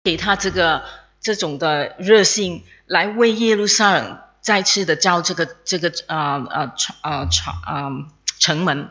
给他这种的热心，来为耶路撒冷再次的造这个城门。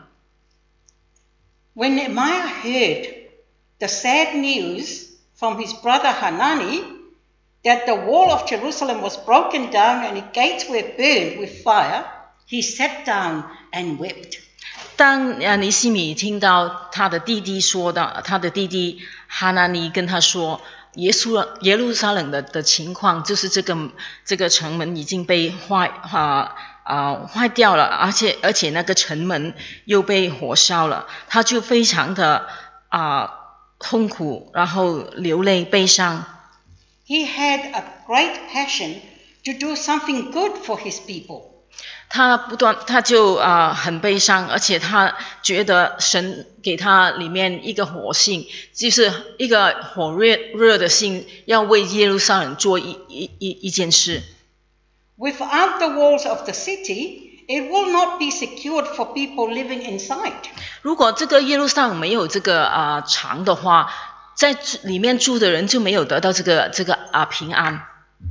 When Nehemiah heard the sad news from his brother Hanani that the wall of Jerusalem was broken down and the gates were burned with fire, he sat down and wept. 当尼希米听到他的弟弟哈拿尼跟他说耶路撒冷的情况，就是这个城门已经被坏掉了，而且那个城门又被火烧了，他就非常的痛苦，然后流泪悲伤。 He had a great passion to do something good for his people. 他就很悲伤，而且他觉得神给他里面一个火性，就是一个火热的心，要为耶路撒冷做一件事。 Without the walls of the city, it will not be secured for people living inside. 如果这个耶路撒冷没有这个墙的话，在里面住的人就没有得到这个平安。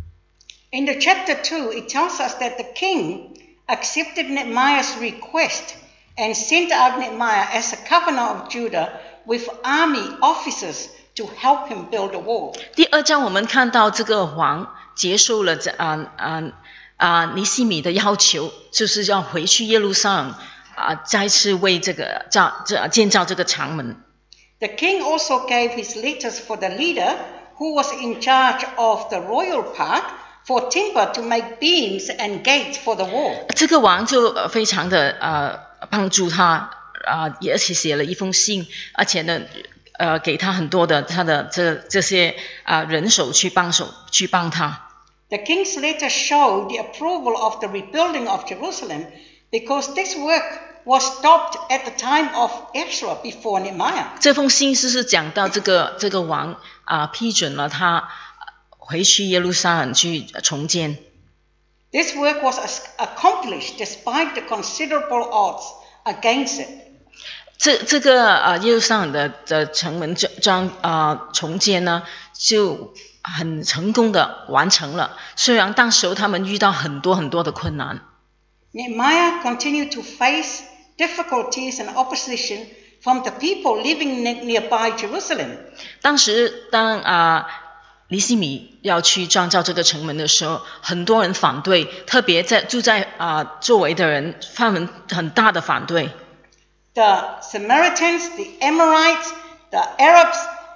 In the chapter 2, it tells us that the king accepted Nehemiah's request and sent out Nehemiah as a governor of Judah with army officers to help him build a wall. 第2章我们看到这个王接受了尼希米的要求，就是要回去耶路撒冷再次为这个建造这个城门。 The king also gave his letters for the leader who was in charge of the royal part for timber to make beams and gates for the wall. 这个王就非常的帮助他而且写了一封信，而且呢给他很多的他的这些人手去帮他。 The king's letter showed the approval of the rebuilding of Jerusalem because this work was stopped at the time of Ezra before Nehemiah. 这封信是讲到这个王批准了他回去耶路撒冷去重建。 This work was accomplished despite the considerable odds against it. 这个耶路撒冷的城门重建呢，就很成功的完成了。虽然当时他们遇到很多的困难。 Nehemiah continued to face difficulties and opposition from the people living nearby Jerusalem. 当时尼希米要去创造这个城门的时候，很多人反对，特别住在周围的人，他们很大的反对。 The Samaritans, the Amorites, the Arabs,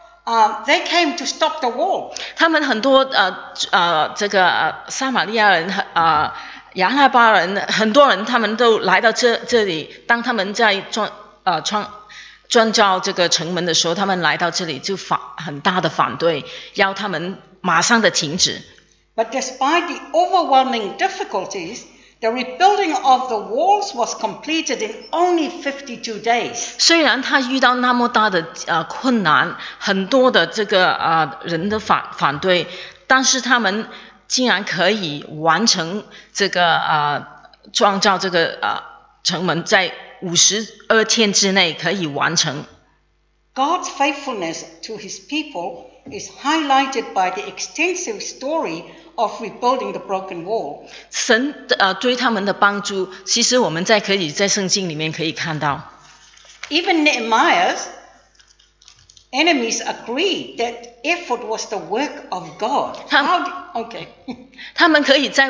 they came to stop the wall. 他们很多这个撒玛利亚人亚拉巴人，很多人他们都来到这里，当他们在创造这个城门的时候，他们来到这里就很大的反对，要他们马上的停止。 But despite the overwhelming difficulties, the rebuilding of the walls was completed in only 52 days. 虽然他遇到那么大的困难，很多的这个人的反对，但是他们竟然可以完成这个创造这个城门，在52天之内可以完成。 God's faithfulness to his people is highlighted by the extensive story of rebuilding the broken wall. 神对他们的帮助，其实我们可以在圣经里面可以看到。 Even Nehemiah's enemies agreed that effort was the work of God. 他们可以在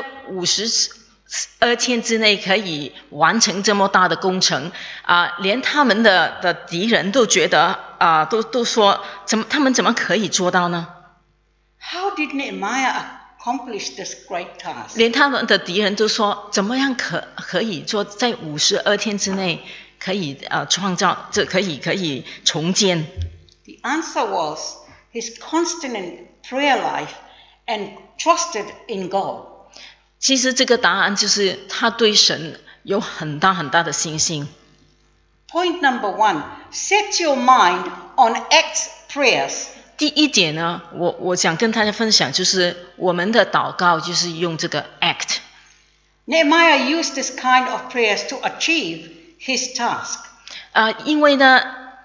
52天之内可以完成这么大的工程连他们的敌人都觉得都说他们怎么可以做到呢？ How did Nehemiah accomplish this great task? 连他们的敌人都说怎么样可以做在52天之内可以创造可以重建。 The answer was his constant prayer life and trusted in God. 其实这个答案就是他对神有很大的信心。 Point number 1, set your mind on Acts prayers. 第一点呢，我想跟大家分享，就是我们的祷告就是用这个 act。 Nehemiah used this kind of prayers to achieve his task. 因为呢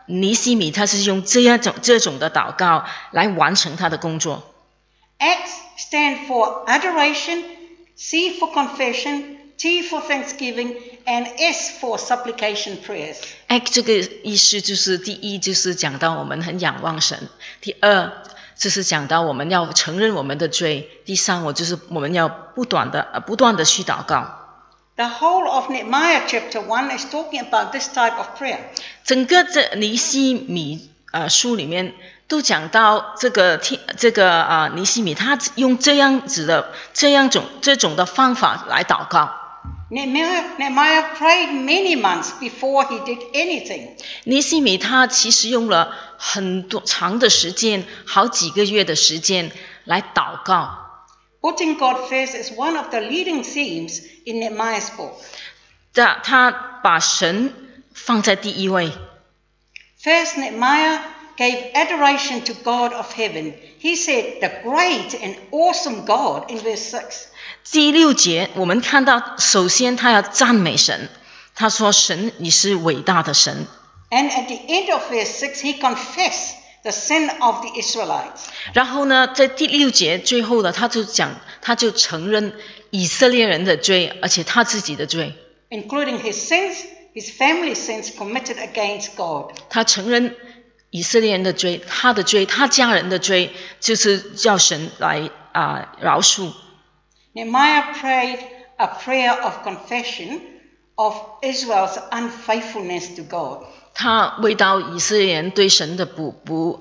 尼西米他是用这种的祷告来完成他的工作。 X stand for adoration, C for confession, T for thanksgiving, and S for supplication prayers. X 这个意思就是第一就是讲到我们很仰望神，第二就是讲到我们要承认我们的罪，第三就是我们要不断的去祷告。 The whole of Nehemiah chapter 1 is talking about this type of prayer. 整个这尼西米书里面都讲到这个尼西米他用这种的方法来祷告。 Nehemiah prayed many months before he did anything. 尼西米他其实用了很多长的时间，好几个月的时间来祷告。 Putting God first is one of the leading themes in Nehemiah's book. 他把神放在第一位。 First, Nehemiah gave adoration to God of heaven. He said, "The great and awesome God," in verse 6. 第6节我们看到，首先他要赞美神，他说：“神，你是伟大的神。” And at the end of verse 6, he confessed the sin of the Israelites. 然后呢，在第6节最后呢，他就承认以色列人的罪，而且他自己的罪， including his sins, his family's sins committed against God. 他承认以色列人的罪，他的罪，他家人的罪，就是叫神来饶恕。 Nehemiah prayed a prayer of confession of Israel's unfaithfulness to God. 他为到以色列人对神的不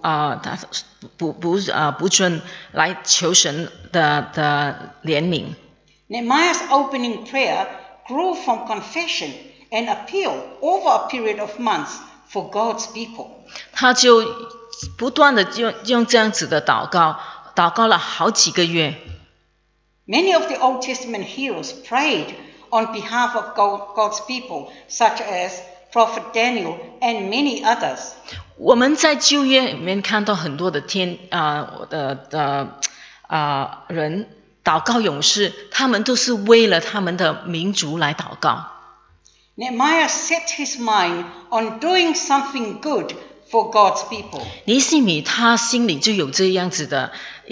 尊来求神的怜悯。 Nehemiah's opening prayer grew from confession and appeal over a period of months for God's people. 他就不断的用这样子的祷告了好几个月。 Many of the Old Testament heroes prayed on behalf of God's people, such as Prophet Daniel and many others. 我们在旧约里面看到很多的人祷告勇士，他们都是为了他们的民族来祷告。 Nehemiah set his mind on doing something good for God's people. 尼西米他心里就有这样子的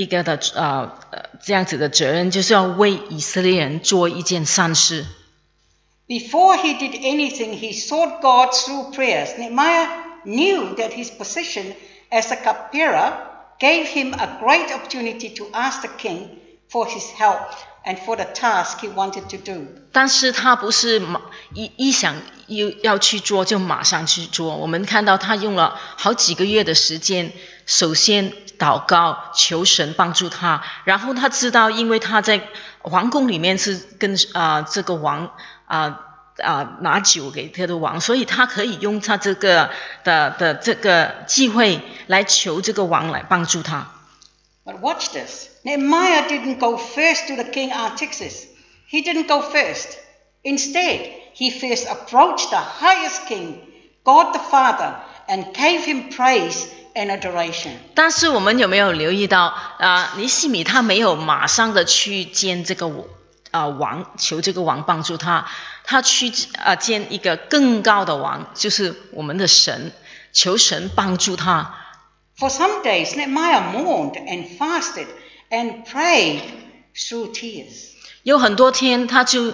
责任，就是要为以色列人做一件善事。 Before he did anything, he sought God through prayers. Nehemiah knew that his position as a cupbearer gave him a great opportunity to ask the king for his help and for the task he wanted to do. 但是他不是一想要去做就马上去做，我们看到他用了好几个月的时间，首先祷告求神帮助他，然后他知道，因为他在皇宫里面是跟这个王拿酒给他的王，所以他可以用他这个这个机会来求这个王来帮助他。 But watch this. Nehemiah didn't go first to the king Artaxerxes. He didn't go first. Instead, he first approached the highest king, God the Father, and gave him praise and adoration. 但是我们有没有留意到尼西米他没有马上的去见这个王，求这个王帮助他，他去见一个更高的王，就是我们的神，求神帮助他。 For some days, Nehemiah mourned and fasted and prayed through tears. 有很多天他就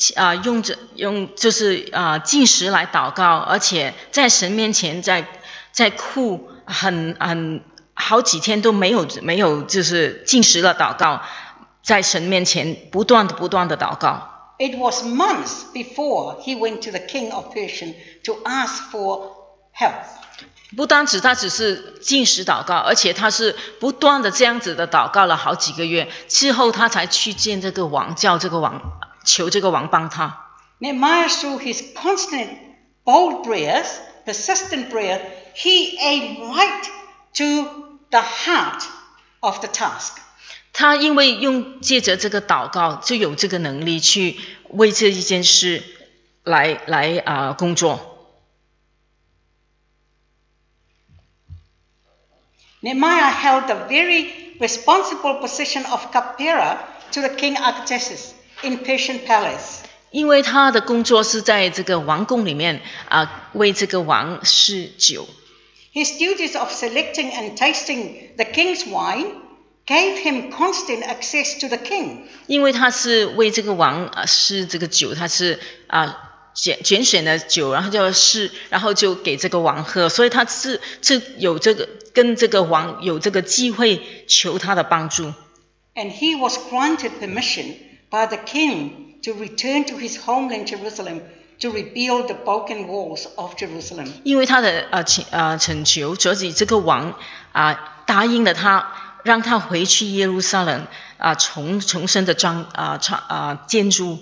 就是禁食来祷告，而且在神面前在哭，好几天都没有就是禁食了祷告，在神面前不断的祷告。 It was months before he went to the king of Persia to ask for help. 不单止他只是禁食祷告，而且他是不断的这样子的祷告了好几个月之后，他才去见这个王，求这个王帮他。 Nehemiah, through his constant, bold prayers, persistent prayer, he aimed right to the heart of the task. 他因为借着这个祷告，就有这个能力去为这一件事来工作。 Nehemiah held the very responsible position of cupbearer to the king Artaxerxes in Persian palace. 因为他的工作是在这个王宫里面为这个王侍酒。 His duties of selecting and tasting the king's wine gave him constant access to the king. 因为他是为这个王试这个酒，他是拣选的酒，然后就试，然后就给这个王喝，所以他是有这个跟这个王有这个机会求他的帮助。 And he was granted permission by the king to return to his homeland Jerusalem to rebuild the broken walls of Jerusalem. 因为他的请求，所以这个王答应了他，让他回去耶路撒冷重生的建筑。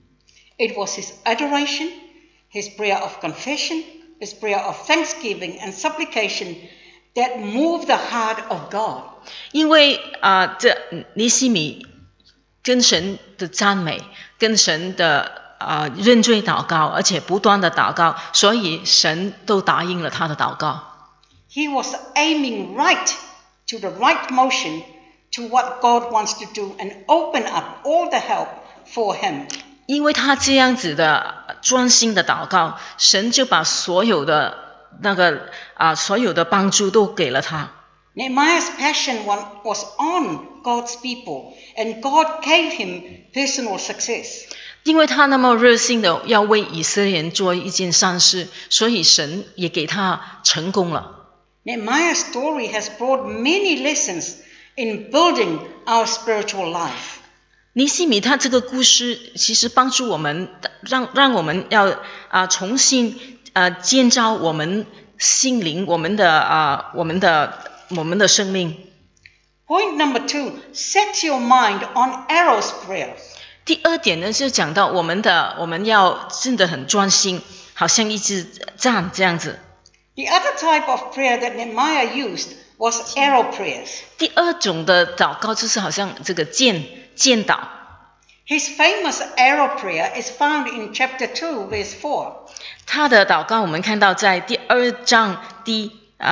It was his adoration, his prayer of confession, his prayer of thanksgiving and supplication that moved the heart of God. 因为这尼西米跟神的赞美，跟神的认罪祷告，而且不断的祷告，所以神都答应了他的祷告。 He was aiming right to the right motion to what God wants to do and open up all the help for him. 因为他这样子的专心的祷告，神就把所有的所有的帮助都给了他。 Nehemiah's passion was on God's people, and God gave him personal success. 因为他那么热心的要为以色列人做一件善事，所以神也给他成功了。 Nehemiah's story has brought many lessons in building our spiritual life. 尼西米他这个故事其实帮助我们，让我们要重新建造我们心灵，我们的生命。 Point number 2, set your mind on Aaron's prayers. 第二点呢，就讲到我们要真的很专心，好像一支杖这样子。 The other type of prayer that Nehemiah used was arrow prayers. 第二种的祷告就是好像这个箭祷。 His famous arrow prayer is found in chapter 2, verse 4. 他的祷告我们看到在第2章第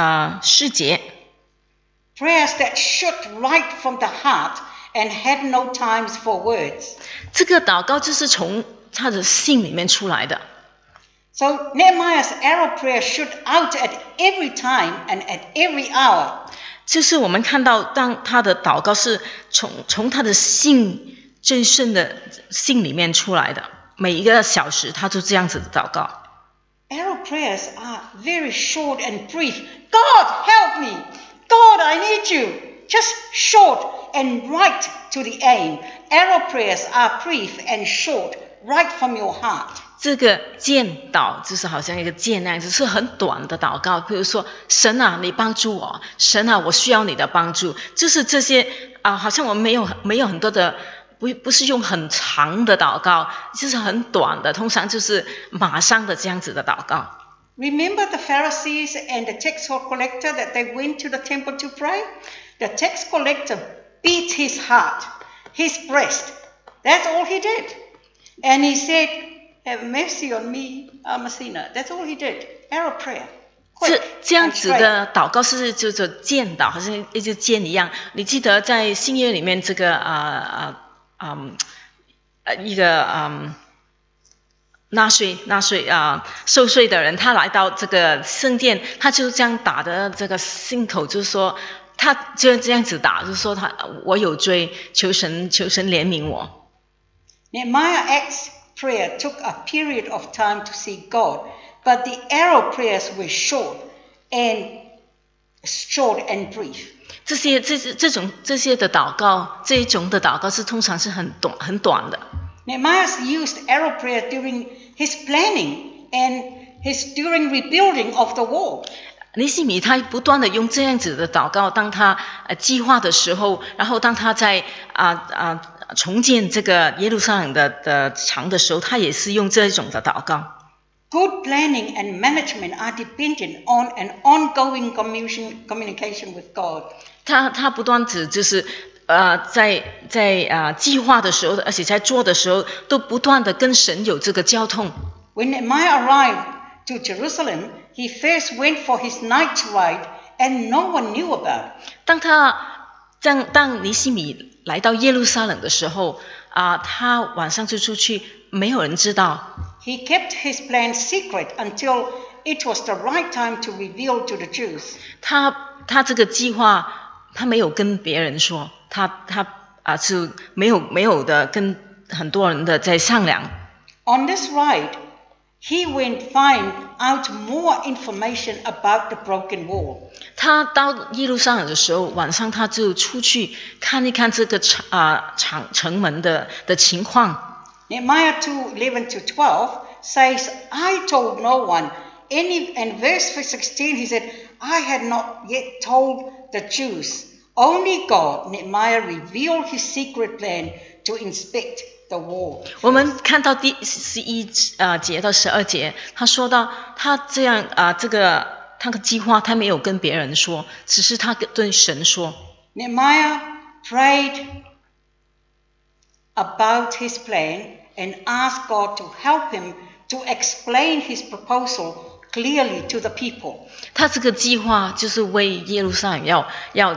4节。 Prayers that shoot right from the heart and had no times for words. 这个祷告就是从他的心里面出来的。 So Nehemiah's arrow prayer shoot out at every time and at every hour. 就是我们看到当他的祷告是从他的心真正的心里面出来的，每一个小时他就这样子的祷告。 Arrow prayers are very short and brief. God help me. God I need you. Just short and right to the aim. Arrow prayers are brief and short, right from your heart. 这个箭祷就是好像一个箭那样，只是很短的祷告，比如说神啊，你帮助我，神啊，我需要你的帮助，就是这些好像我们没有很多的，不是用很长的祷告，就是很短的，通常就是马上的这样子的祷告。 Remember the Pharisees and the tax collector that they went to the temple to pray? The tax collector beat his heart, his breast. That's all he did. And he said, have mercy on me, I'm a sinner. That's all he did. Arrow prayer. 这样子的祷告是就是箭祷，好像一支箭一样。你记得在新约里面这个一个纳税受税的人，他来到这个圣殿，他就这样打的这个心口，就是说他就这样子打，就是说我有罪，求神怜悯我。 Nehemiah's prayer took a period of time to see God, but the arrow prayers were short and brief. 这些的祷告，这一种的祷告是通常是很短的。 Nehemiah used arrow prayer during his planning and during rebuilding of the wall. 尼西米他不断的用这样子的祷告，当他计划的时候，然后当他在重建这个耶路撒冷的墙的时候，他也是用这种的祷告。 Good planning and management are dependent on an ongoing communication with God. 他不断就是在计划的时候，而且在做的时候，都不断的跟神有这个交通。 When Nehemiah arrived to Jerusalem, he first went for his night ride, and no one knew about it. 当尼西米来到耶路撒冷的时候，他晚上就出去，没有人知道。 He kept his plan secret until it was the right time to reveal to the Jews. 他这个计划，他没有跟别人说，他是没有的跟很多人的在商量。 On this ride, he went find out more information about the broken wall. 他到耶路撒冷的时候，晚上他就出去看一看这个城门的情况。 Nehemiah 2:11-12 says, I told no one. And verse 16 he said, I had not yet told the Jews. Only God, Nehemiah, revealed his secret plan to inspect the wall. 我们看到第11节到12节，他说到他这样这个他的计划他没有跟别人说，只是他对神说。 Nehemiah prayed about his plan and asked God to help him to explain his proposal clearly to the people. 他这个计划就是为耶路撒冷要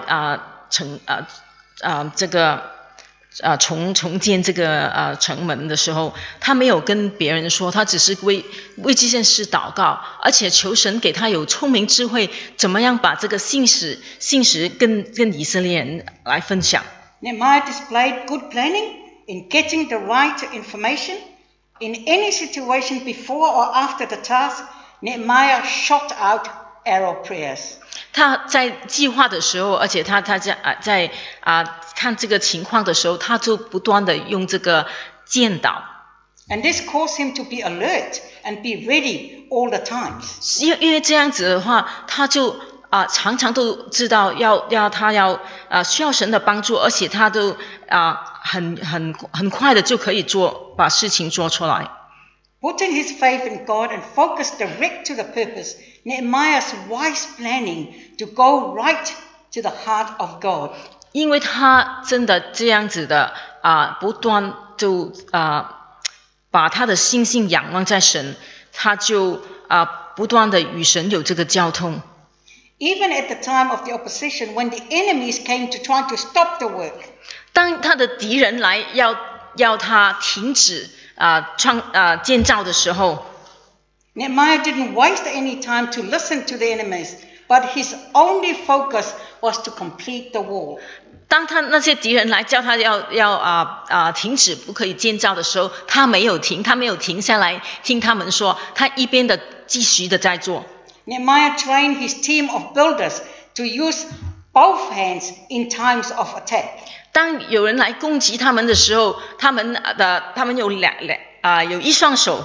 重建这个城门的时候，他没有跟别人说，他只是为这件事祷告，而且求神给他有聪明智慧，怎么样把这个信实跟以色列人来分享。 Nehemiah displayed good planning in getting the right information. In any situation before or after the task, Nehemiah shot out arrow prayers. 他在计划的时候，而且他在看这个情况的时候，他就不断的用这个箭祷。 And this caused him to be alert and be ready all the time. 因为这样子的话，他就常常都知道他需要神的帮助，而且他都很快的就可以把事情做出来。 Putting his faith in God and focus direct to the purpose, Nehemiah's wise planning to go right to the heart of God. 因为他真的这样子的不断就把他的心性仰望在神，他就不断的与神有这个交通。 Even at the time of the opposition, when the enemies came to try to stop the work. 当他的敌人来要他停止建造的时候， Nehemiah didn't waste any time to listen to the enemies, but his only focus was to complete the wall. 当他那些敌人来叫他要停止不可以建造的时候，他没有停下来听他们说，他一边的继续的在做。 Nehemiah trained his team of builders to use both hands in times of attack. 当有人来攻击他们的时候，他们有有一双手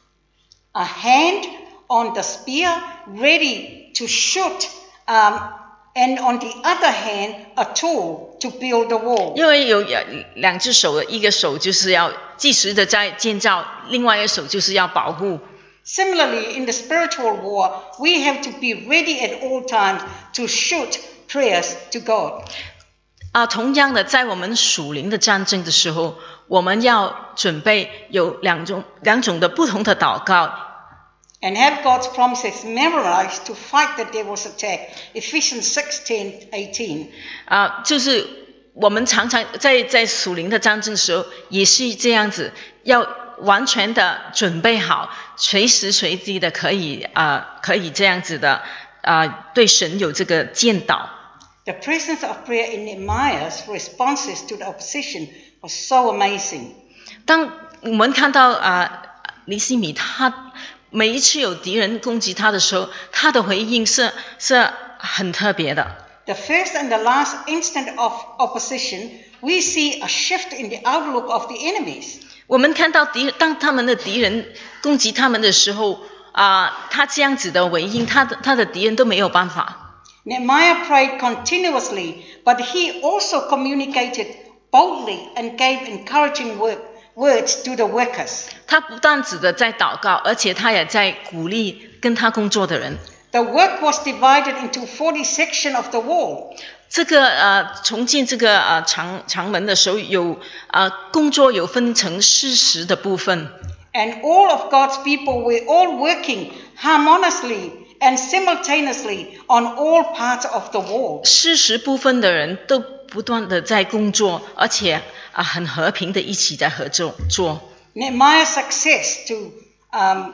A hand on the spear ready to shoot, and on the other hand a tool to build the wall. 因为有两只手的，一个手就是要即时的在建造，另外一个手就是要保护。 Similarly, in the spiritual war, we have to be ready at all times to shoot prayers to God. 同样的，在我们属灵的战争的时候，我们要准备有两种的不同的祷告。 And have God's promises memorized to fight the devil's attack. Ephesians 6:10-18. 就是我们常常在属灵的战争的时候，也是这样子，要完全的准备好，随时随地的可以这样子的对神有这个见祷。 The presence of prayer in Nehemiah's responses to the opposition was so amazing. 当我们看到尼希米他每一次有敌人攻击他的时候，他的回应是很特别的。 The first and the last instant of opposition, we see a shift in the outlook of the enemies. 我们看到当他们的敌人攻击他们的时候，他这样子的回应，他的敌人都没有办法。 Nehemiah prayed continuously, but he also communicated boldly and gave encouraging words to the workers. 他不但只的在祷告，而且他也在鼓励跟他工作的人。 The work was divided into 40 sections of the wall. 这个重建这个长门的时候，工作有分成40的部分。 And all of God's people were all working harmoniously and simultaneously on all parts of the wall. 40部分的人都不断的在工作，而且很和平的一起在合作做。 Nehemiah's success to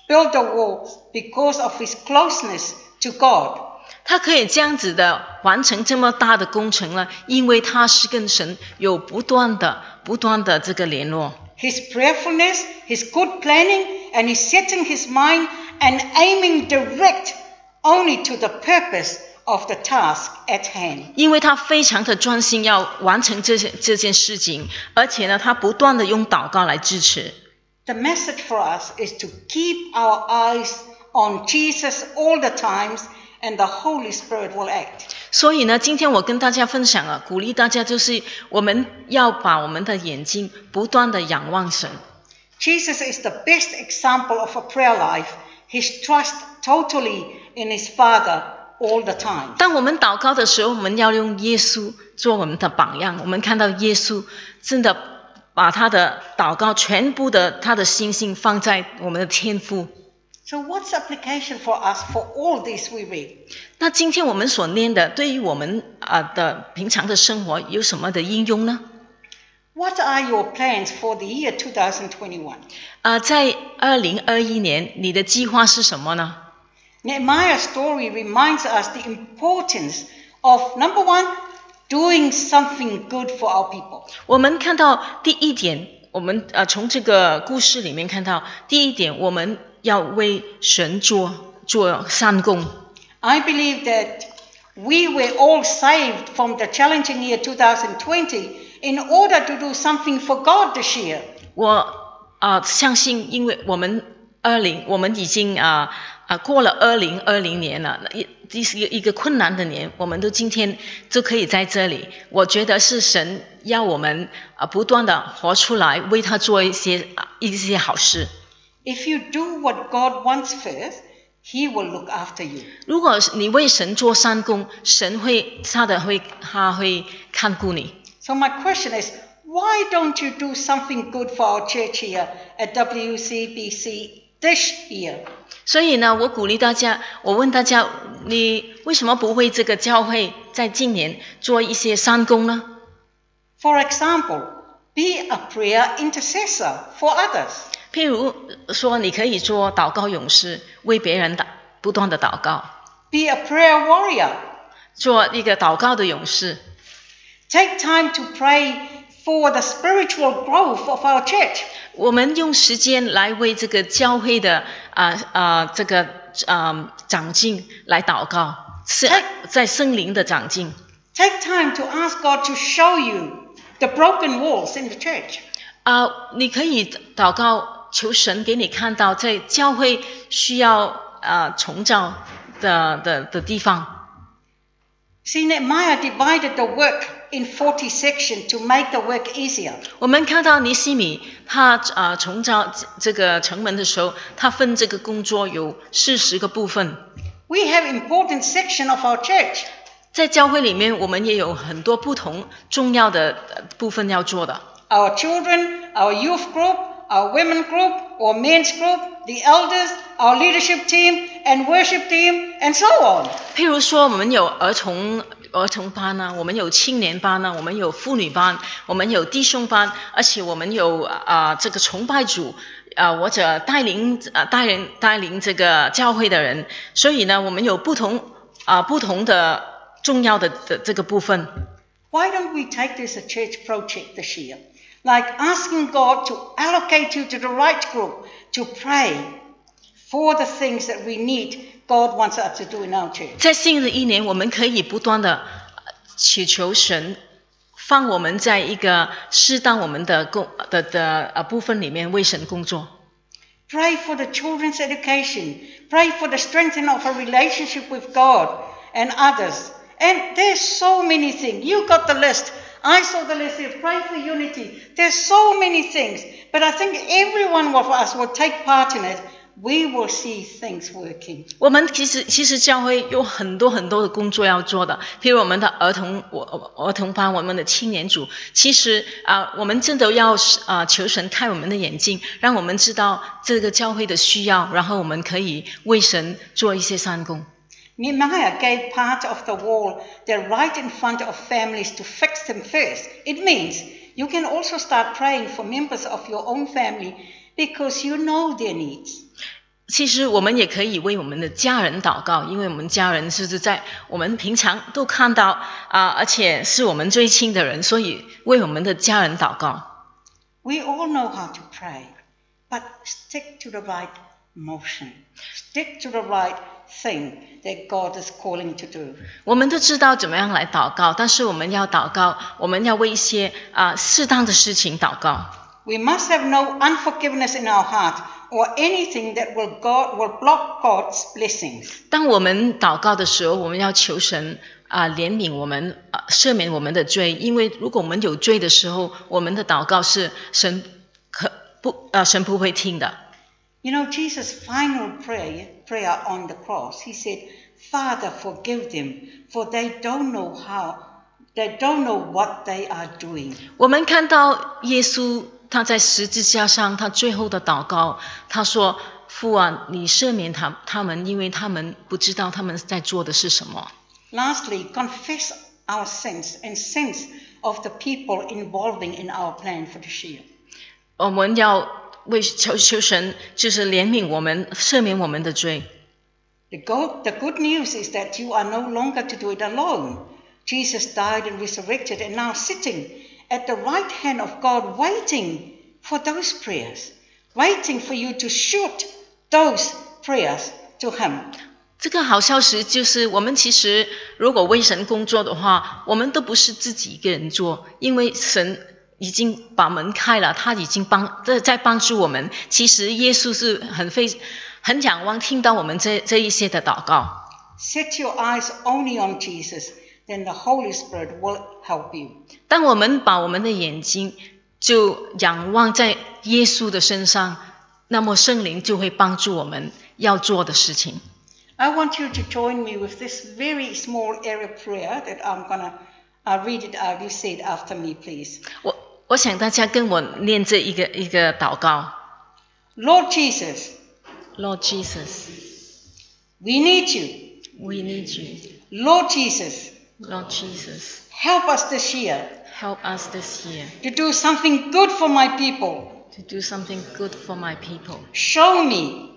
build the wall because of his closeness to God. 他可以这样子的完成这么大的工程了，因为他是跟神有不断的这个联络。 His prayerfulness, his good planning, and his setting his mind and aiming direct only to the purpose of the task at hand. 因为他非常的专心要完成这件事情，而且呢，他不断的用祷告来支持。 The message for us is to keep our eyes on Jesus all the times, and the Holy Spirit will act. 所以呢，今天我跟大家分享了，鼓励大家就是我们要把我们的眼睛不断的仰望神。 Jesus is the best example of a prayer life. His trust totally in his Father all the time. 当我们祷告的时候，我们要用耶稣做我们的榜样。我们看到耶稣真的把他的祷告全部的他的心放在我们的天父。 So what's the application for us for all this we read? 那今天我们所念的，对于我们的平常的生活有什么的应用呢？ What are your plans for the year 2021? 在2021年，你的计划是什么呢？ Nehemiah's story reminds us the importance of, number one, doing something good for our people. 我们看到第一点，我们从这个故事里面看到第一点，我们要为神做善工。 I believe that we were all saved from the challenging year 2020 in order to do something for God this year. 我相信，因为我们已经过了2020年了，这是一个困难的年，我们都今天就可以在这里。我觉得是神要我们不断的活出来，为他做一些好事。 If you do what God wants first, He will look after you. 如果你为神做善工，神他会看顾你。 So my question is, why don't you do something good for our church here at WCBC this year? 所以呢，我鼓励大家，我问大家，你为什么不为这个教会在今年做一些善工呢？ For example, be a prayer intercessor for others. 譬如说，你可以做祷告勇士，为别人不断的祷告。 Be a prayer warrior. 做一个祷告的勇士。 Take time to pray for the spiritual growth of our church. 我们用时间来为这个教会的这个长进来祷告，在圣灵的长进。 Take time to ask God to show you the broken walls in the church. 你可以祷告，求神给你看到在教会需要重造的地方。 See, Nehemiah divided the work in 40 sections to make the work easier. 我们看到尼希米他重造这个城门的时候，他分这个工作有40个部分。 We have important section of our church. 在教会里面，我们也有很多不同重要的部分要做的。 Our children, our youth group, our women group, or men's group, the elders, our leadership team, and worship team, and so on. 譬如说，我们有儿童班呢，我们有青年班呢，我们有妇女班，我们有弟兄班，而且我们有这个崇拜组或者带领这个教会的人，所以呢，我们有不同的重要的这个部分。 Why don't we take this a church project this year? Like asking God to allocate you to the right group to pray for the things that we need God wants us to do in our church. 在新的一年，我们可以不断的祈求神放我们在一个适当我们的部分里面为神工作。 Pray for the children's education. Pray for the strengthening of a relationship with God and others. And there's so many things. You got the list. I saw the list here. Pray for unity. There's so many things. But I think every one of us will take part in it. We will see things working. 我们其实教会有很多的工作要做的，譬如我们的儿童班，我们的青年组，其实我们真的要求神开我们的眼睛，让我们知道这个教会的需要，然后我们可以为神做一些善工。 Nehemiah gave part of the wall there right in front of families to fix them first. It means you can also start praying for members of your own family because you know their needs. 其实我们也可以为我们的家人祷告，因为我们家人是在我们平常都看到而且是我们最亲的人，所以为我们的家人祷告。 We all know how to pray, but stick to the right motion. Stick to the right thing that God is calling to do. 我们都知道怎么样来祷告，但是我们要祷告，我们要为一些适当的事情祷告。 We must have no unforgiveness in our heart or anything that will block God's blessings. 当我们祷告的时候，我们要求神怜悯我们，赦免我们的罪，因为如果我们有罪的时候，我们的祷告是神不会听的。 You know, Jesus' final prayer on the cross, he said, Father, forgive them, for they don't know what they are doing. 我们看到耶稣他在十字架上，他最后的祷告，他说：“父啊，你赦免他们，因为他们不知道他们在做的是什么。” Lastly, confess our sins and sins of the people involving in our plan for this year. 我们要求神，就是怜悯我们，赦免我们的罪。 The good news is that you are no longer to do it alone. Jesus died and resurrected and now sitting at the right hand of God waiting for those prayers, waiting for you to shoot those prayers to him. 这个好消息就是，我们其实如果为神工作的话，我们都不是自己一个人做，因为神已经把门开了，他已经在帮助我们。其实耶稣是很仰望听到我们这一些的祷告。 Set your eyes only on Jesus, then the Holy Spirit will help you. 当我们把我们的眼睛就仰望在耶稣的身上，那么圣灵就会帮助我们要做的事情。 I want you to join me with this very small area prayer that I'm going to read it out. You say it after me, please. 我想大家跟我念这一个祷告。 Lord Jesus, Lord Jesus, we need you. we need you. Lord Jesus, Lord Jesus, help us this year help us this year to do something good for my people. to do something good for my people. Show me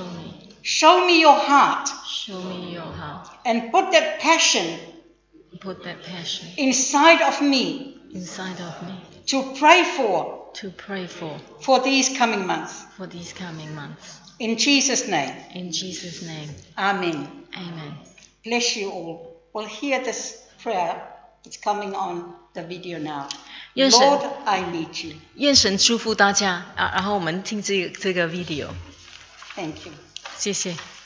your heart Show me your heart. and put that passion Put that passion inside of me inside of me to pray for these coming months. In Jesus' name. In Jesus' name. Amen. Amen. Bless you all. We'll hear this prayer. It's coming on the video now. Lord, I need you. 愿神祝福大家然后我们听这个 video. Thank you. 谢谢。